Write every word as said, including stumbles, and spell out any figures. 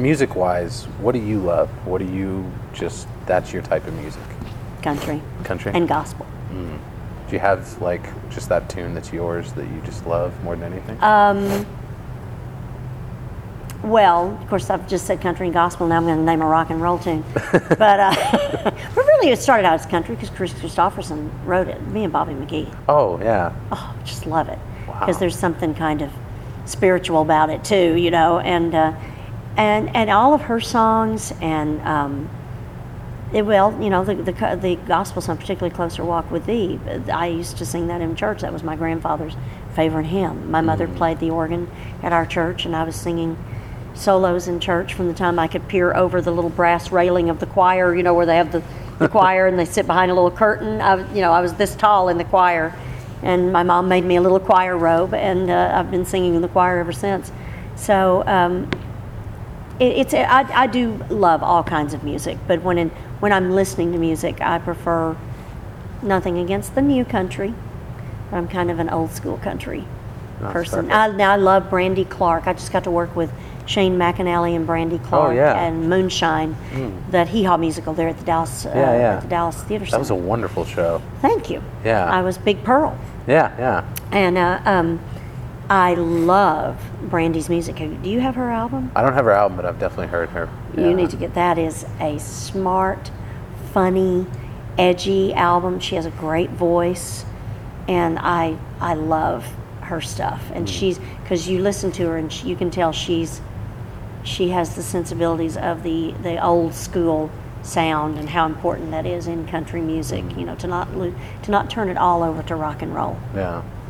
Music-wise, what do you love? What do you just, that's your type of music? Country. Country? And gospel. Mm. Do you have, like, just that tune that's yours that you just love more than anything? Um, well, of course, I've just said country and gospel. Now I'm going to name a rock and roll tune. But, uh, but really, it started out as country because Chris Christopherson wrote it. Me and Bobby McGee. Oh, yeah. Oh, just love it. Wow. Because there's something kind of spiritual about it, too, you know. And uh, and and all of her songs and... Um, It, well, you know, the, the the gospel song, particularly "Closer Walk with Thee," I used to sing that in church. That was my grandfather's favorite hymn. My mother Mm. played the organ at our church, and I was singing solos in church from the time I could peer over the little brass railing of the choir, you know, where they have the, the choir and they sit behind a little curtain. I, you know, I was this tall in the choir, and my mom made me a little choir robe, and uh, I've been singing in the choir ever since. So um, it, it's I, I do love all kinds of music, but when in When I'm listening to music, I prefer nothing against the new country, but I'm kind of an old school country That's person. perfect. I, now I love Brandy Clark. I just got to work with Shane McAnally and Brandy Clark Oh, yeah. and Moonshine, Mm. that Hee Haw musical there at the Dallas, uh, Yeah, yeah. At the Dallas Theater That was a Center. wonderful show. Thank you. Yeah. I was Big Pearl, Yeah, yeah. and uh, um, I love Brandy's music. Do you have her album? I don't have her album, but I've definitely heard her. You Yeah. need to get that. Is a smart, funny, edgy album. She has a great voice, and I I love her stuff. And Mm. she's, because you listen to her and she, you can tell she's she has the sensibilities of the the old school sound and how important that is in country music. Mm. You know, to not lo- to not turn it all over to rock and roll. Yeah.